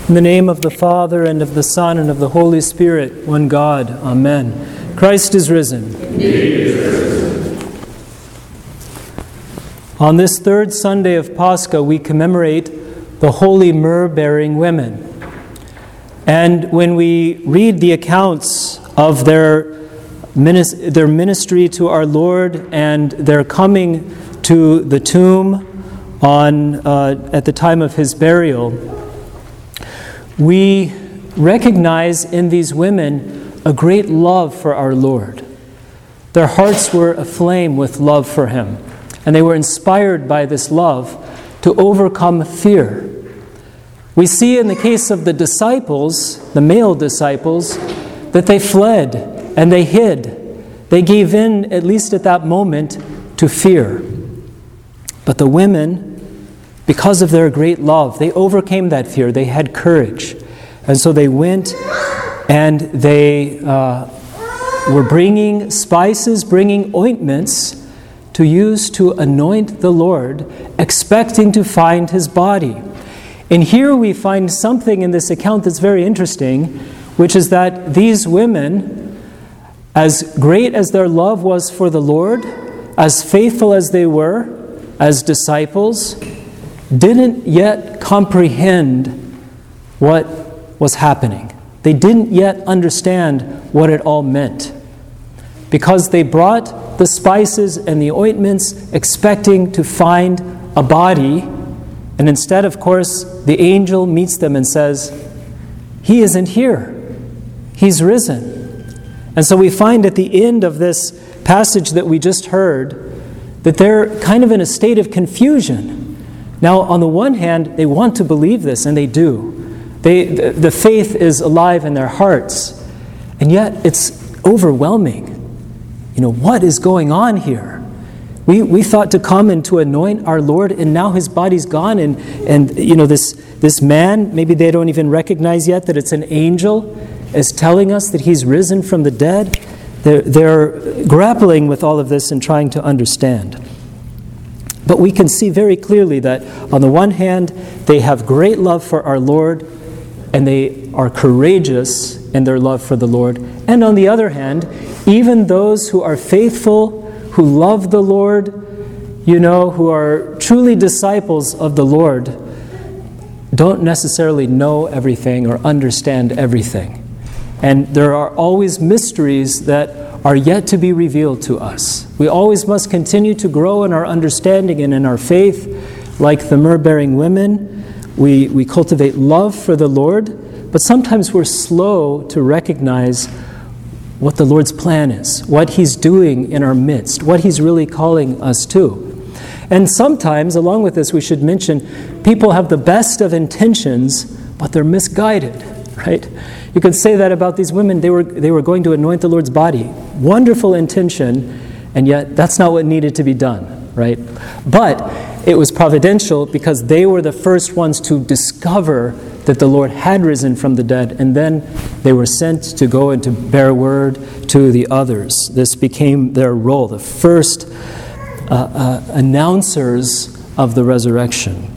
In the name of the Father, and of the Son, and of the Holy Spirit, one God. Amen. Christ is risen. Indeed is risen. On this third Sunday of Pascha, we commemorate the holy myrrh-bearing women. And when we read the accounts of their ministry to our Lord and their coming to the tomb at the time of his burial, we recognize in these women a great love for our Lord. Their hearts were aflame with love for him, and they were inspired by this love to overcome fear. We see in the case of the disciples, the male disciples, that they fled and they hid. They gave in, at least at that moment, to fear. But the women, because of their great love, they overcame that fear. They had courage. And so they went and they were bringing spices, bringing ointments to use to anoint the Lord, expecting to find his body. And here we find something in this account that's very interesting, which is that these women, as great as their love was for the Lord, as faithful as they were as disciples, didn't yet comprehend what was happening. They didn't yet understand what it all meant. Because they brought the spices and the ointments expecting to find a body, and instead, of course, the angel meets them and says, "He isn't here. He's risen." And so we find at the end of this passage that we just heard that they're kind of in a state of confusion. Now, on the one hand, they want to believe this, and they do. The faith is alive in their hearts, and yet it's overwhelming. What is going on here? We thought to come and to anoint our Lord, and now his body's gone, and this man, maybe they don't even recognize yet that it's an angel, is telling us that he's risen from the dead. They're grappling with all of this and trying to understand. But we can see very clearly that on the one hand, they have great love for our Lord, and they are courageous in their love for the Lord. And on the other hand, even those who are faithful, who love the Lord, who are truly disciples of the Lord, don't necessarily know everything or understand everything. And there are always mysteries that are yet to be revealed to us. We always must continue to grow in our understanding and in our faith. Like the myrrh-bearing women, we cultivate love for the Lord, but sometimes we're slow to recognize what the Lord's plan is, what he's doing in our midst, what he's really calling us to. And sometimes, along with this, we should mention, people have the best of intentions, but they're misguided, right? You can say that about these women. They were going to anoint the Lord's body. Wonderful intention, and yet that's not what needed to be done, right? But it was providential because they were the first ones to discover that the Lord had risen from the dead, and then they were sent to go and to bear word to the others. This became their role, the first announcers of the resurrection.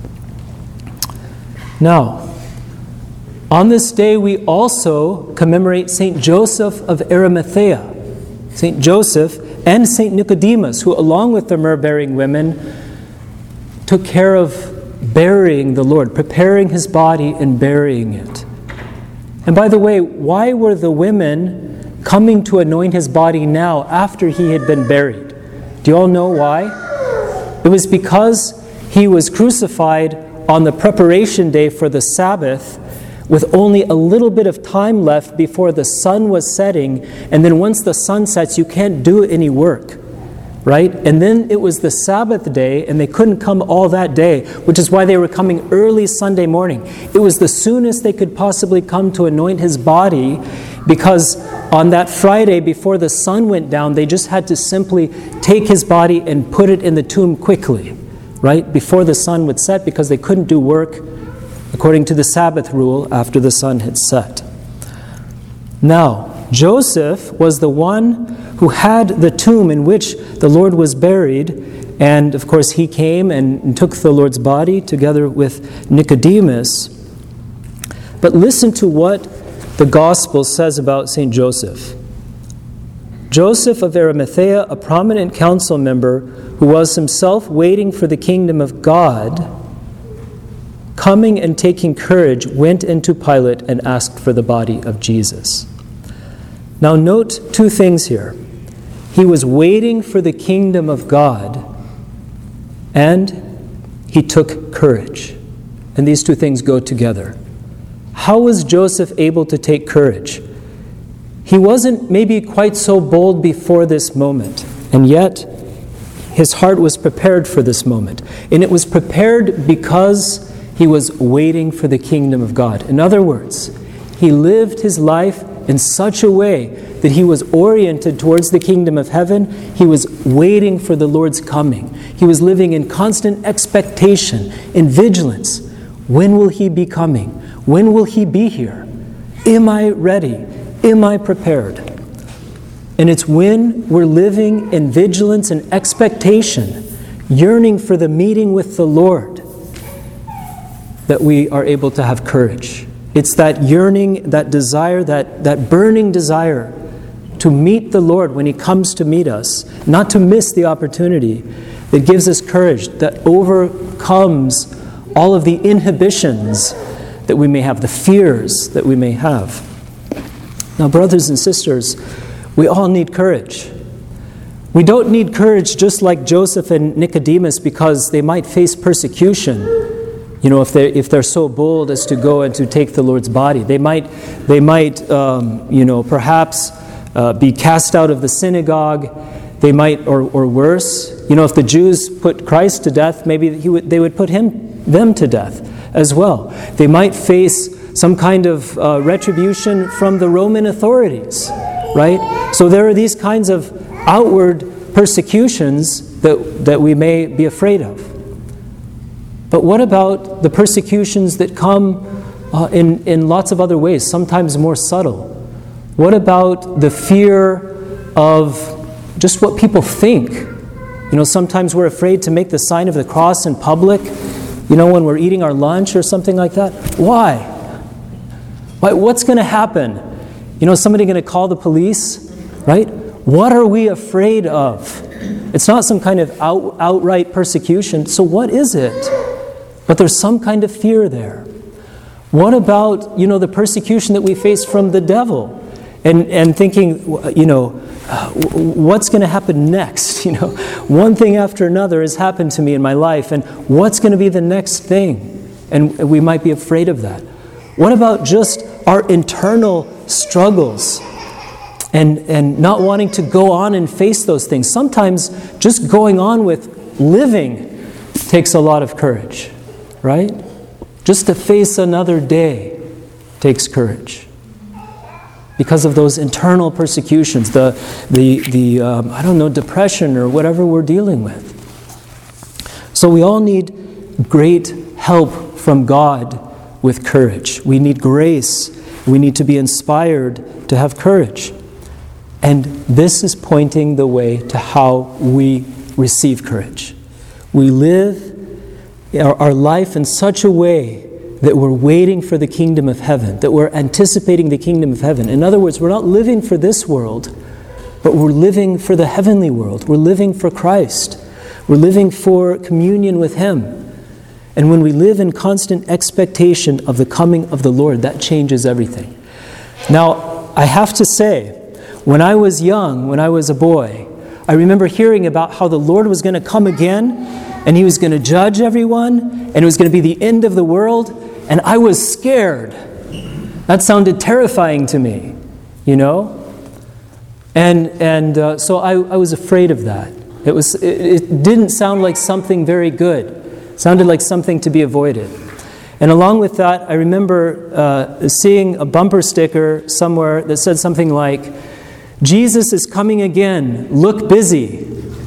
Now, on this day, we also commemorate St. Joseph of Arimathea. St. Joseph and St. Nicodemus, who along with the myrrh-bearing women, took care of burying the Lord, preparing his body and burying it. And by the way, why were the women coming to anoint his body now after he had been buried? Do you all know why? It was because he was crucified on the preparation day for the Sabbath, with only a little bit of time left before the sun was setting, and then once the sun sets, you can't do any work, right? And then it was the Sabbath day, and they couldn't come all that day, which is why they were coming early Sunday morning. It was the soonest they could possibly come to anoint his body, because on that Friday before the sun went down, they just had to simply take his body and put it in the tomb quickly, right? Before the sun would set, because they couldn't do work according to the Sabbath rule after the sun had set. Now, Joseph was the one who had the tomb in which the Lord was buried, and of course he came and took the Lord's body together with Nicodemus. But listen to what the Gospel says about St. Joseph. Joseph of Arimathea, a prominent council member who was himself waiting for the kingdom of God, coming and taking courage, went into Pilate and asked for the body of Jesus. Now note two things here. He was waiting for the kingdom of God, and he took courage. And these two things go together. How was Joseph able to take courage? He wasn't maybe quite so bold before this moment, and yet his heart was prepared for this moment. And it was prepared because he was waiting for the kingdom of God. In other words, he lived his life in such a way that he was oriented towards the kingdom of heaven. He was waiting for the Lord's coming. He was living in constant expectation, in vigilance. When will he be coming? When will he be here? Am I ready? Am I prepared? And it's when we're living in vigilance and expectation, yearning for the meeting with the Lord, that we are able to have courage. It's that yearning, that desire, that burning desire to meet the Lord when he comes to meet us, not to miss the opportunity, that gives us courage, that overcomes all of the inhibitions that we may have, the fears that we may have. Now, brothers and sisters, we all need courage. We don't need courage just like Joseph and Nicodemus because they might face persecution. You know, if they're so bold as to go and to take the Lord's body, they might, perhaps be cast out of the synagogue. They might, or worse, if the Jews put Christ to death, maybe they would put them to death as well. They might face some kind of retribution from the Roman authorities, right? So there are these kinds of outward persecutions that we may be afraid of. But what about the persecutions that come in lots of other ways, sometimes more subtle? What about the fear of just what people think? Sometimes we're afraid to make the sign of the cross in public, when we're eating our lunch or something like that. Why? What's going to happen? Somebody going to call the police, right? What are we afraid of? It's not some kind of outright persecution. So what is it? But there's some kind of fear there. What about, the persecution that we face from the devil? And thinking, what's going to happen next? One thing after another has happened to me in my life, and what's going to be the next thing? And we might be afraid of that. What about just our internal struggles and not wanting to go on and face those things? Sometimes just going on with living takes a lot of courage, right? Just to face another day takes courage. Because of those internal persecutions, the depression or whatever we're dealing with. So we all need great help from God with courage. We need grace. We need to be inspired to have courage. And this is pointing the way to how we receive courage. We live our life in such a way that we're waiting for the kingdom of heaven, that we're anticipating the kingdom of heaven. In other words, we're not living for this world, but we're living for the heavenly world. We're living for Christ. We're living for communion with Him. And when we live in constant expectation of the coming of the Lord, that changes everything. Now, I have to say, when I was young, when I was a boy, I remember hearing about how the Lord was going to come again, and He was going to judge everyone, and it was going to be the end of the world. And I was scared. That sounded terrifying to me, And so I was afraid of that. It didn't sound like something very good. It sounded like something to be avoided. And along with that, I remember seeing a bumper sticker somewhere that said something like, "Jesus is coming again. Look busy."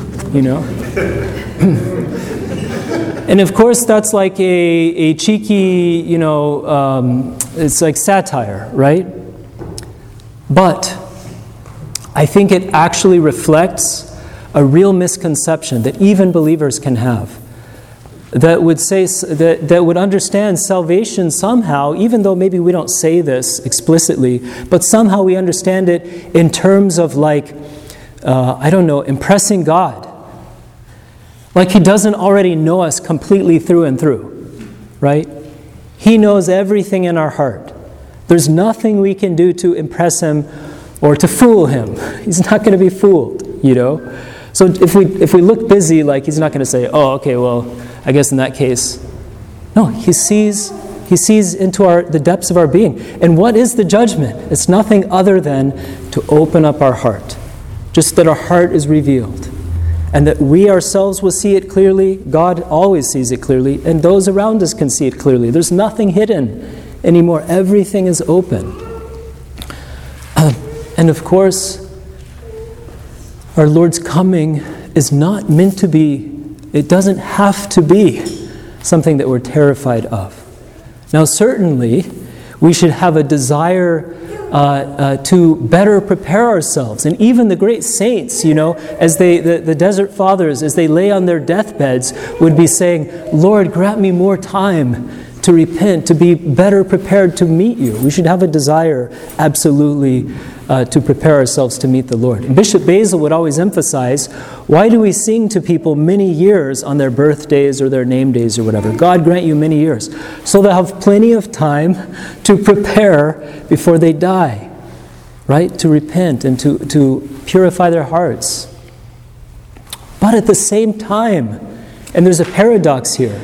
And of course, that's like a cheeky, it's like satire, right? But I think it actually reflects a real misconception that even believers can have. that would say that would understand salvation somehow, even though maybe we don't say this explicitly, but somehow we understand it in terms of impressing God. Like He doesn't already know us completely through and through, right? He knows everything in our heart. There's nothing we can do to impress Him or to fool Him. He's not going to be fooled, So if we look busy, He's not going to say, "Oh, okay, well, I guess in that case." No, He sees into the depths of our being. And what is the judgment? It's nothing other than to open up our heart. Just that our heart is revealed. And that we ourselves will see it clearly. God always sees it clearly. And those around us can see it clearly. There's nothing hidden anymore. Everything is open. And of course, our Lord's coming is not meant to be, it doesn't have to be something that we're terrified of. Now certainly, we should have a desire to better prepare ourselves. And even the great saints, as the desert fathers, as they lay on their deathbeds, would be saying, "Lord, grant me more time to repent, to be better prepared to meet you." We should have a desire, absolutely, to prepare ourselves to meet the Lord. And Bishop Basil would always emphasize, why do we sing to people many years on their birthdays or their name days or whatever? God grant you many years. So they'll have plenty of time to prepare before they die, right? To repent and to purify their hearts. But at the same time, and there's a paradox here,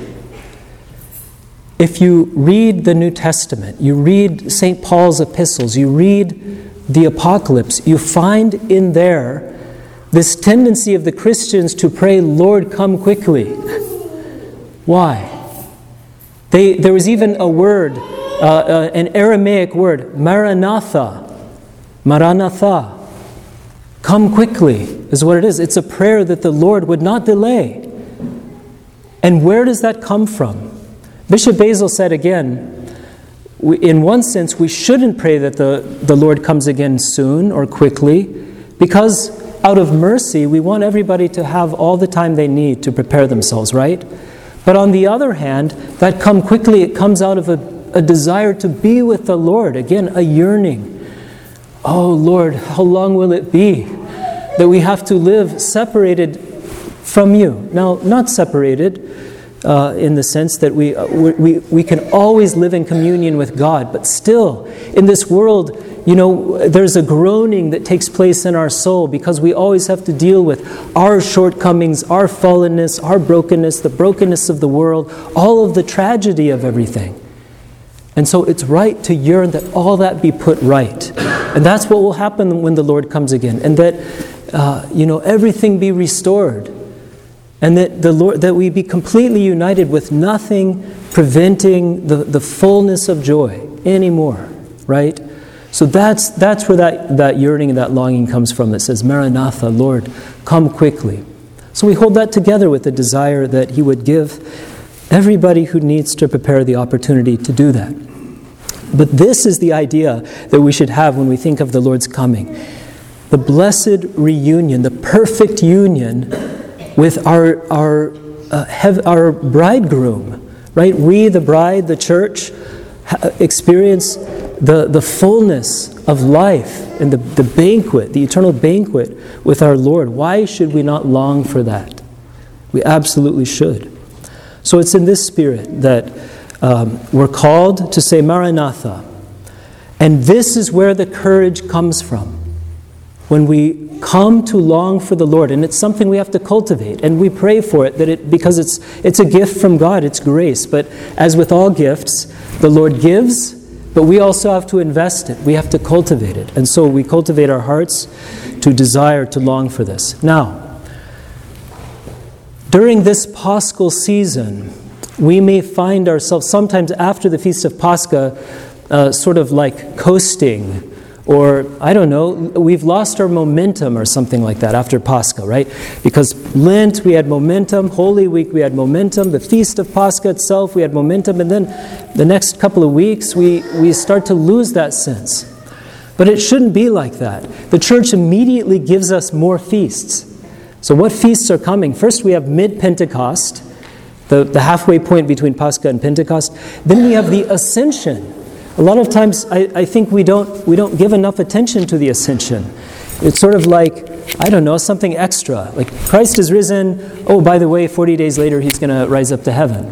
if you read the New Testament, you read St. Paul's epistles, you read the Apocalypse, you find in there this tendency of the Christians to pray, "Lord, come quickly." Why? There was even a word, an Aramaic word, Maranatha. Maranatha. Come quickly is what it is. It's a prayer that the Lord would not delay. And where does that come from? Bishop Basil said again, in one sense, we shouldn't pray that the Lord comes again soon or quickly, because out of mercy, we want everybody to have all the time they need to prepare themselves, right? But on the other hand, that come quickly, it comes out of a desire to be with the Lord. Again, a yearning. Oh Lord, how long will it be that we have to live separated from you? Now, not separated, in the sense that we can always live in communion with God, but still, in this world, there's a groaning that takes place in our soul because we always have to deal with our shortcomings, our fallenness, our brokenness, the brokenness of the world, all of the tragedy of everything. And so it's right to yearn that all that be put right. And that's what will happen when the Lord comes again. And that, everything be restored. And that we be completely united with nothing preventing the fullness of joy anymore, right? So that's where that yearning and that longing comes from that says, "Maranatha, Lord, come quickly." So we hold that together with the desire that He would give everybody who needs to prepare the opportunity to do that. But this is the idea that we should have when we think of the Lord's coming. The blessed reunion, the perfect union with our bridegroom, right? We, the bride, the church, experience the fullness of life and the banquet, the eternal banquet with our Lord. Why should we not long for that? We absolutely should. So it's in this spirit that we're called to say Maranatha. And this is where the courage comes from. When we come to long for the Lord, and it's something we have to cultivate, and we pray for it, because it's a gift from God, it's grace. But as with all gifts, the Lord gives, but we also have to invest it. We have to cultivate it. And so we cultivate our hearts to desire to long for this. Now, during this Paschal season, we may find ourselves sometimes after the Feast of Pascha sort of like coasting, or, I don't know, we've lost our momentum or something like that after Pascha, right? Because Lent, we had momentum. Holy Week, we had momentum. The Feast of Pascha itself, we had momentum. And then the next couple of weeks, we start to lose that sense. But it shouldn't be like that. The church immediately gives us more feasts. So what feasts are coming? First, we have mid-Pentecost. the halfway point between Pascha and Pentecost. Then we have the ascension. A lot of times I think we don't give enough attention to the ascension. It's sort of like, I don't know, something extra. Like Christ is risen, oh, by the way, 40 days later he's going to rise up to heaven.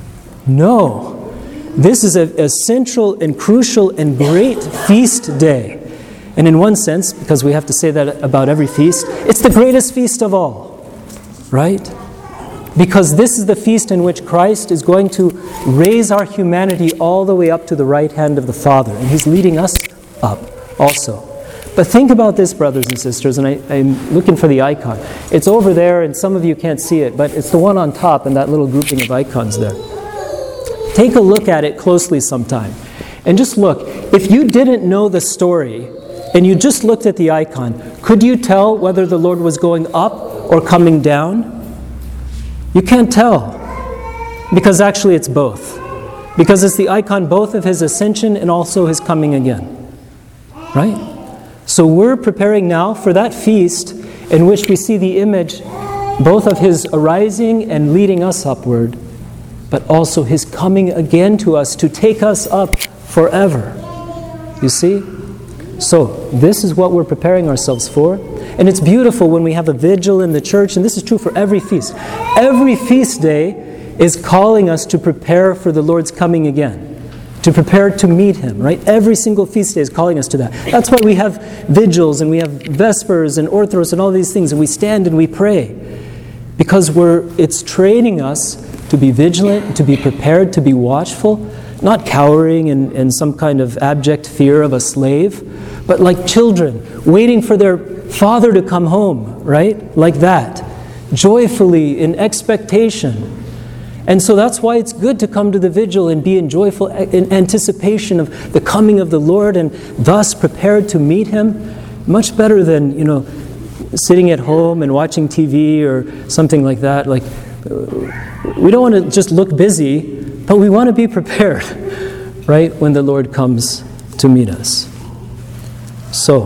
No. This is a central and crucial and great feast day. And in one sense, because we have to say that about every feast, it's the greatest feast of all. Right? Because this is the feast in which Christ is going to raise our humanity all the way up to the right hand of the Father. And He's leading us up also. But think about this, brothers and sisters, and I'm looking for the icon. It's over there, and some of you can't see it, but it's the one on top in that little grouping of icons there. Take a look at it closely sometime. And just look. If you didn't know the story, and you just looked at the icon, could you tell whether the Lord was going up or coming down? You can't tell, because actually it's both. Because it's the icon both of His ascension and also His coming again. Right? So we're preparing now for that feast in which we see the image both of His arising and leading us upward, but also His coming again to us to take us up forever. You see? So this is what we're preparing ourselves for. And it's beautiful when we have a vigil in the church, and this is true for every feast. Every feast day is calling us to prepare for the Lord's coming again, to prepare to meet Him, right? Every single feast day is calling us to that. That's why we have vigils, and we have Vespers and Orthros and all these things, and we stand and we pray. Because it's training us to be vigilant, to be prepared, to be watchful, not cowering in some kind of abject fear of a slave, but like children, waiting for their father to come home, right? Like that. Joyfully, in expectation. And so that's why it's good to come to the vigil and be in joyful anticipation of the coming of the Lord and thus prepared to meet Him. Much better than, sitting at home and watching TV or something like that. Like, we don't want to just look busy, but we want to be prepared, right, when the Lord comes to meet us. So,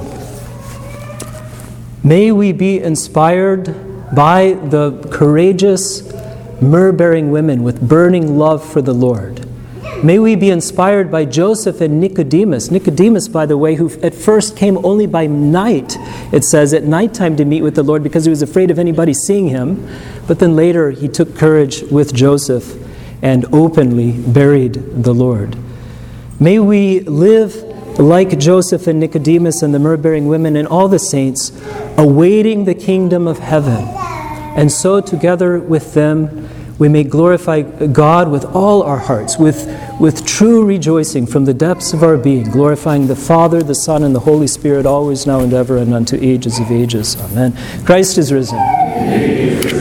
may we be inspired by the courageous, myrrh-bearing women with burning love for the Lord. May we be inspired by Joseph and Nicodemus. Nicodemus, by the way, who at first came only by night, it says, at nighttime to meet with the Lord because he was afraid of anybody seeing him. But then later he took courage with Joseph and openly buried the Lord. May we live like Joseph and Nicodemus and the myrrh-bearing women and all the saints, awaiting the kingdom of heaven. And so together with them, we may glorify God with all our hearts, with true rejoicing from the depths of our being, glorifying the Father, the Son, and the Holy Spirit, always, now, and ever, and unto ages of ages. Amen. Christ is risen.